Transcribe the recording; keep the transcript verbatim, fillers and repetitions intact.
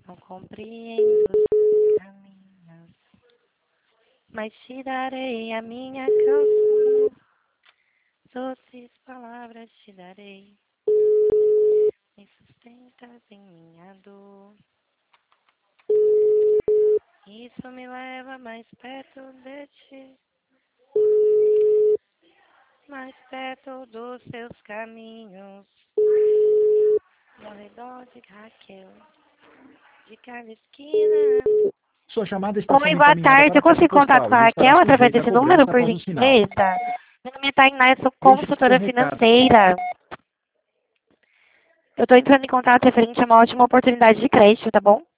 Não compreendo os caminhos, mas te darei a minha canção. Doces palavras te darei, me sustentas em minha dor. Isso me leva mais perto de ti, mais perto dos seus caminhos. Ao redor de Raquel, de cada esquina. Sua chamada está Oi, sendo boa encaminhada tarde. para Eu a caixa consigo contato postal com a e estará Raquel através sujeita a desse número, cobrança por após o sinal. gentileza? Meu nome é Tainá, eu sou Deixe seu consultora recado. financeira. Eu estou entrando em contato referente a uma ótima oportunidade de crédito, tá bom?